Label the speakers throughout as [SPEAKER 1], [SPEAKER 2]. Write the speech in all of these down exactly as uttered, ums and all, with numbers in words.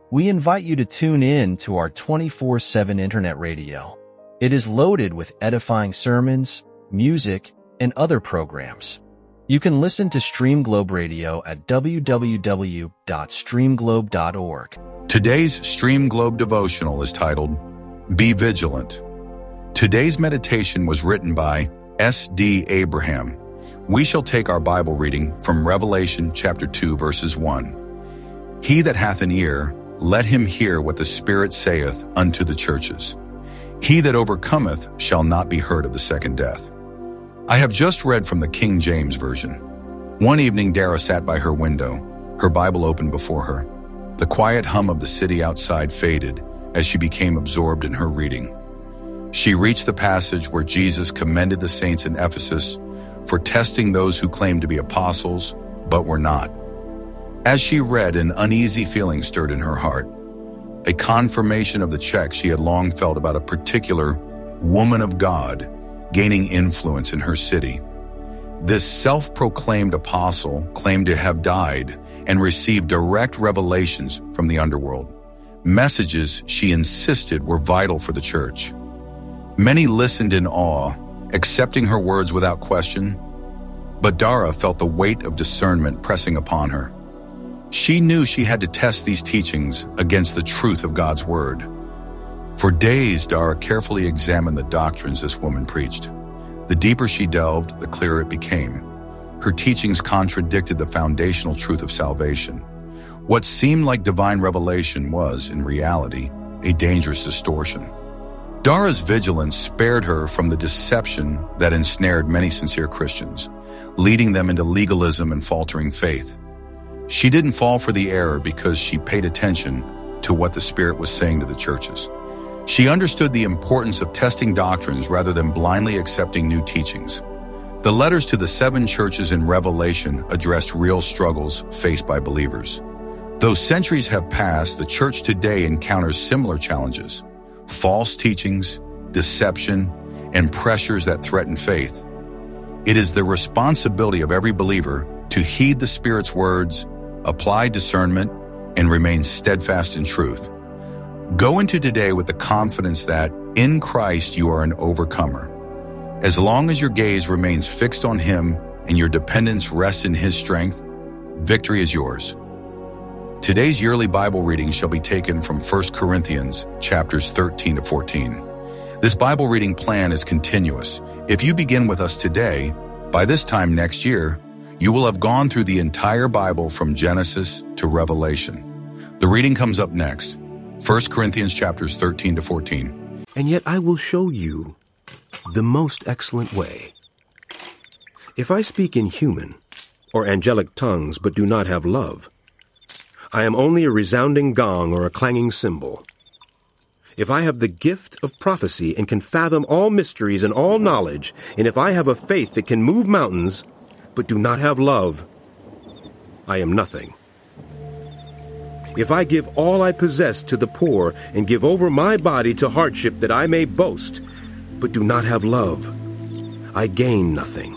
[SPEAKER 1] We invite you to tune in to our twenty-four seven internet radio. It is loaded with edifying sermons, music, and other programs. You can listen to Stream Globe Radio at w w w dot stream globe dot org.
[SPEAKER 2] Today's Stream Globe devotional is titled, Be Vigilant. Today's meditation was written by S D Abraham. We shall take our Bible reading from Revelation chapter two, verses one. He that hath an ear, let him hear what the Spirit saith unto the churches. He that overcometh shall not be hurt of the second death. I have just read from the King James Version. One evening Dara sat by her window, her Bible open before her. The quiet hum of the city outside faded as she became absorbed in her reading. She reached the passage where Jesus commended the saints in Ephesus for testing those who claimed to be apostles, but were not. As she read, an uneasy feeling stirred in her heart, a confirmation of the check she had long felt about a particular woman of God gaining influence in her city. This self-proclaimed apostle claimed to have died and received direct revelations from the underworld, messages she insisted were vital for the church. Many listened in awe, accepting her words without question, but Dara felt the weight of discernment pressing upon her. She knew she had to test these teachings against the truth of God's word. For days, Dara carefully examined the doctrines this woman preached. The deeper she delved, the clearer it became. Her teachings contradicted the foundational truth of salvation. What seemed like divine revelation was, in reality, a dangerous distortion. Dara's vigilance spared her from the deception that ensnared many sincere Christians, leading them into legalism and faltering faith. She didn't fall for the error because she paid attention to what the Spirit was saying to the churches. She understood the importance of testing doctrines rather than blindly accepting new teachings. The letters to the seven churches in Revelation addressed real struggles faced by believers. Though centuries have passed, the church today encounters similar challenges: false teachings, deception, and pressures that threaten faith. It is the responsibility of every believer to heed the Spirit's words, apply discernment, and remain steadfast in truth. Go into today with the confidence that in Christ you are an overcomer. As long as your gaze remains fixed on Him and your dependence rests in His strength, victory is yours. Today's yearly Bible reading shall be taken from First Corinthians chapters thirteen to fourteen. This Bible reading plan is continuous. If you begin with us today, by this time next year, you will have gone through the entire Bible from Genesis to Revelation. The reading comes up next, First Corinthians chapters thirteen to fourteen.
[SPEAKER 3] And yet I will show you the most excellent way. If I speak in human or angelic tongues but do not have love, I am only a resounding gong or a clanging cymbal. If I have the gift of prophecy and can fathom all mysteries and all knowledge, and if I have a faith that can move mountains but do not have love, I am nothing. If I give all I possess to the poor and give over my body to hardship that I may boast, but do not have love, I gain nothing.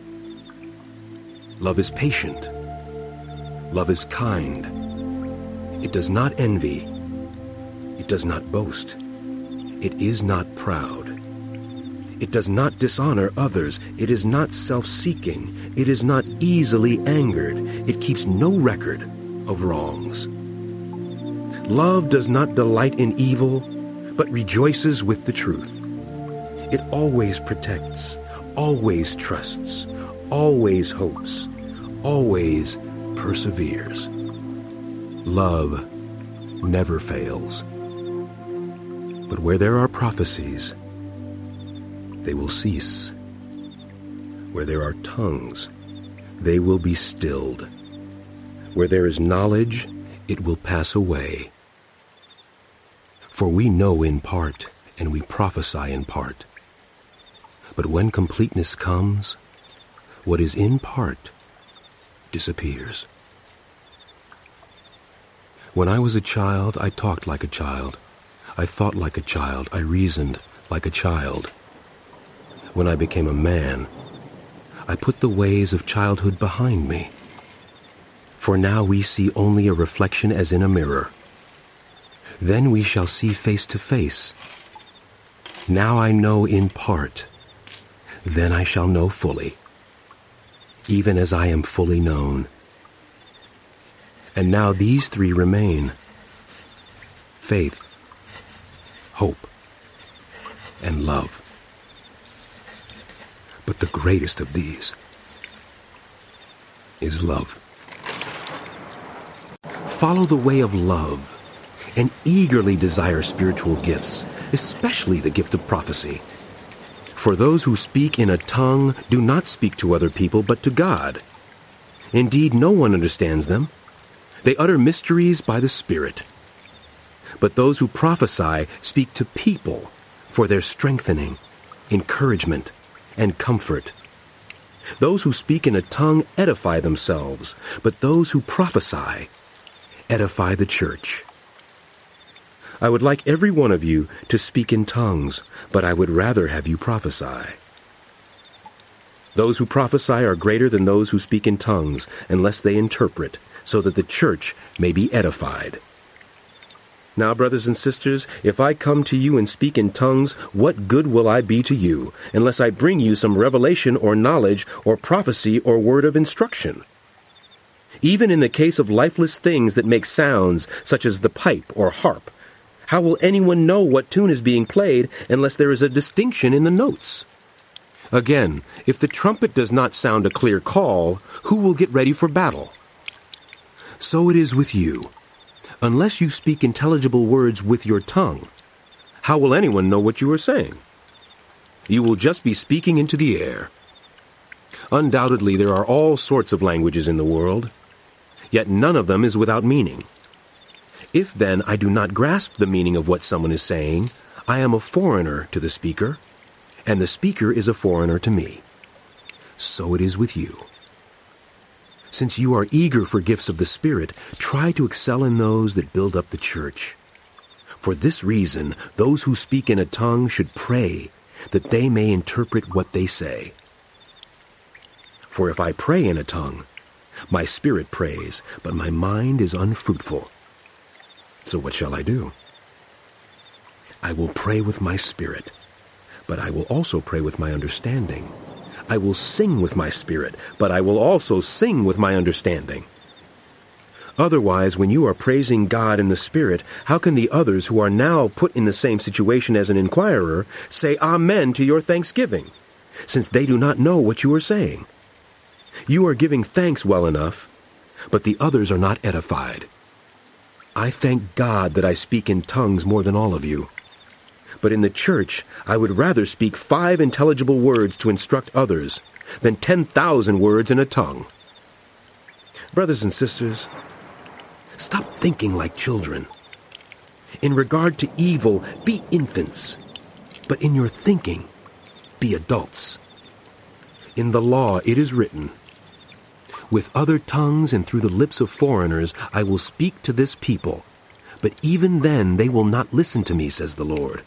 [SPEAKER 3] Love is patient. Love is kind. It does not envy. It does not boast. It is not proud. It does not dishonor others. It is not self-seeking. It is not easily angered. It keeps no record of wrongs. Love does not delight in evil, but rejoices with the truth. It always protects, always trusts, always hopes, always perseveres. Love never fails. But where there are prophecies, they will cease. Where there are tongues, they will be stilled. Where there is knowledge, it will pass away. For we know in part, and we prophesy in part. But when completeness comes, what is in part disappears. When I was a child, I talked like a child. I thought like a child. I reasoned like a child. When I became a man, I put the ways of childhood behind me. For now we see only a reflection as in a mirror. Then we shall see face to face. Now I know in part. Then I shall know fully, even as I am fully known. And now these three remain: faith, hope, and love. But the greatest of these is love. Follow the way of love and eagerly desire spiritual gifts, especially the gift of prophecy. For those who speak in a tongue do not speak to other people but to God. Indeed, no one understands them. They utter mysteries by the Spirit. But those who prophesy speak to people for their strengthening, encouragement, and comfort. Those who speak in a tongue edify themselves, but those who prophesy edify the church. I would like every one of you to speak in tongues, but I would rather have you prophesy. Those who prophesy are greater than those who speak in tongues, unless they interpret, so that the church may be edified. Now, brothers and sisters, if I come to you and speak in tongues, what good will I be to you, unless I bring you some revelation or knowledge or prophecy or word of instruction? Even in the case of lifeless things that make sounds, such as the pipe or harp, how will anyone know what tune is being played unless there is a distinction in the notes? Again, if the trumpet does not sound a clear call, who will get ready for battle? So it is with you. Unless you speak intelligible words with your tongue, how will anyone know what you are saying? You will just be speaking into the air. Undoubtedly, there are all sorts of languages in the world, yet none of them is without meaning. If then I do not grasp the meaning of what someone is saying, I am a foreigner to the speaker, and the speaker is a foreigner to me. So it is with you. Since you are eager for gifts of the Spirit, try to excel in those that build up the church. For this reason, those who speak in a tongue should pray that they may interpret what they say. For if I pray in a tongue, my spirit prays, but my mind is unfruitful. So what shall I do? I will pray with my spirit, but I will also pray with my understanding. I will sing with my spirit, but I will also sing with my understanding. Otherwise, when you are praising God in the Spirit, how can the others who are now put in the same situation as an inquirer say Amen to your thanksgiving, since they do not know what you are saying? You are giving thanks well enough, but the others are not edified. I thank God that I speak in tongues more than all of you. But in the church, I would rather speak five intelligible words to instruct others than ten thousand words in a tongue. Brothers and sisters, stop thinking like children. In regard to evil, be infants, but in your thinking, be adults. In the law it is written, "With other tongues and through the lips of foreigners I will speak to this people, but even then they will not listen to me, says the Lord."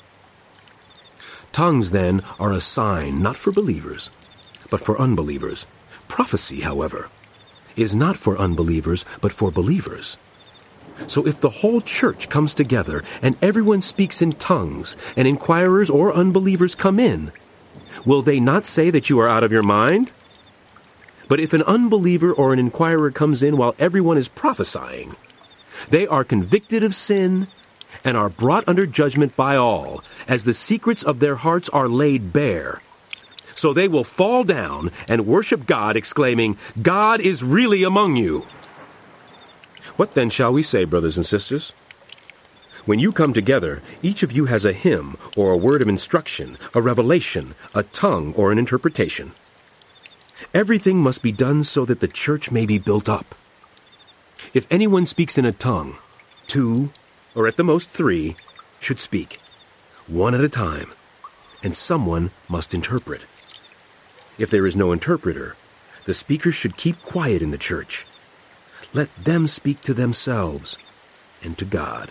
[SPEAKER 3] Tongues, then, are a sign not for believers, but for unbelievers. Prophecy, however, is not for unbelievers, but for believers. So if the whole church comes together and everyone speaks in tongues, and inquirers or unbelievers come in, will they not say that you are out of your mind? But if an unbeliever or an inquirer comes in while everyone is prophesying, they are convicted of sin and are brought under judgment by all, as the secrets of their hearts are laid bare. So they will fall down and worship God, exclaiming, "God is really among you." What then shall we say, brothers and sisters? When you come together, each of you has a hymn or a word of instruction, a revelation, a tongue, or an interpretation. Everything must be done so that the church may be built up. If anyone speaks in a tongue, two, or at the most three, should speak, one at a time, and someone must interpret. If there is no interpreter, the speaker should keep quiet in the church. Let them speak to themselves and to God.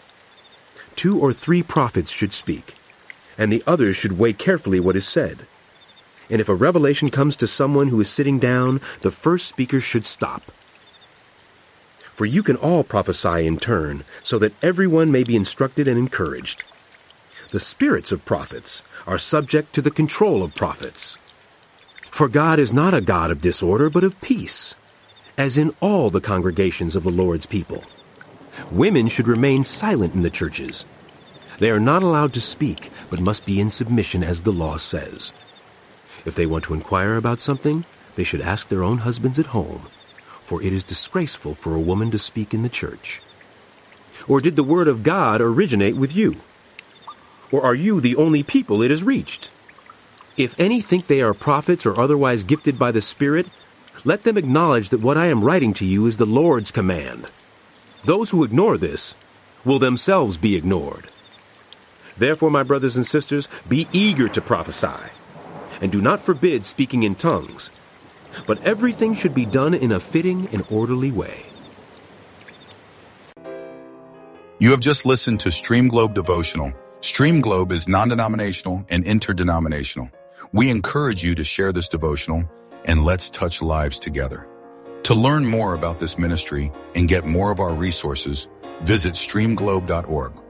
[SPEAKER 3] Two or three prophets should speak, and the others should weigh carefully what is said. And if a revelation comes to someone who is sitting down, the first speaker should stop. For you can all prophesy in turn, so that everyone may be instructed and encouraged. The spirits of prophets are subject to the control of prophets. For God is not a God of disorder, but of peace, as in all the congregations of the Lord's people. Women should remain silent in the churches. They are not allowed to speak, but must be in submission as the law says. If they want to inquire about something, they should ask their own husbands at home, for it is disgraceful for a woman to speak in the church. Or did the word of God originate with you? Or are you the only people it has reached? If any think they are prophets or otherwise gifted by the Spirit, let them acknowledge that what I am writing to you is the Lord's command. Those who ignore this will themselves be ignored. Therefore, my brothers and sisters, be eager to prophesy, and do not forbid speaking in tongues, but everything should be done in a fitting and orderly way.
[SPEAKER 2] You have just listened to Stream Globe Devotional. Stream Globe is non-denominational and interdenominational. We encourage you to share this devotional, and let's touch lives together. To learn more about this ministry and get more of our resources, visit stream globe dot org.